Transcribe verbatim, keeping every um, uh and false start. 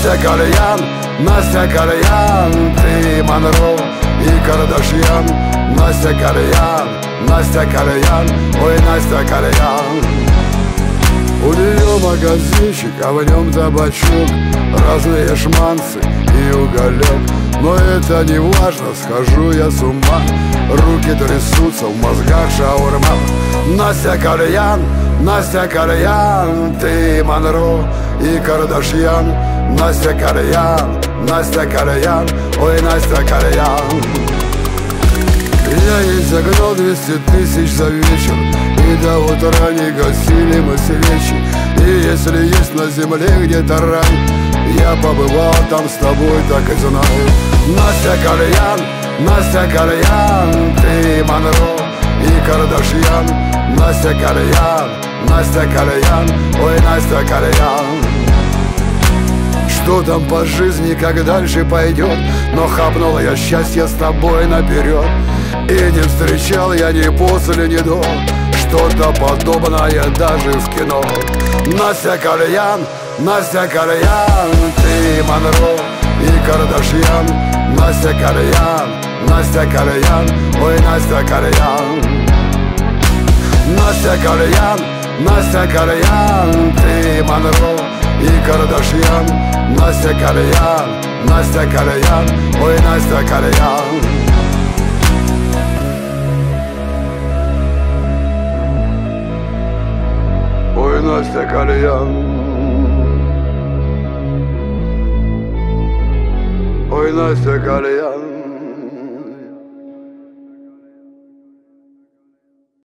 Настя Кальян, Настя Кальян, ты Монро и Кардашьян. Настя Кальян, Настя Кальян, ой, Настя Кальян. У нее магазинчик, а в нем табачок, разные шманцы и уголек. Но это не важно, схожу я с ума, руки трясутся, в мозгах шаурма. Настя Кальян, Настя Кальян, ты Монро и Кардашьян. Настя Кальян, Настя Кальян, ой, Настя Кальян. Я ей загнал двести тысяч за вечер, и до утра не гасили мы свечи. И если есть на земле где-то рай, я побывал там с тобой, так и знаю. Настя Кальян, Настя Кальян, ты Монро и Кардашьян. Настя Кальян, Настя Кальян, ой, Настя Кальян. Что там по жизни, как дальше пойдет, но хапнул я счастье с тобой наперед. И не встречал я ни после, ни до что-то подобное даже в кино. Настя Кальян, Настя Кальян, ты Монро и Кардашьян. Настя Кальян, Настя Кальян, ой, Настя Кальян. Настя Кальян, Настя Кальян, ты Монро и Кардашьян. Настя Кальян, Настя Кальян, ой, Настя Кальян. Ой, Настя Кальян, ой, Настя Кальян.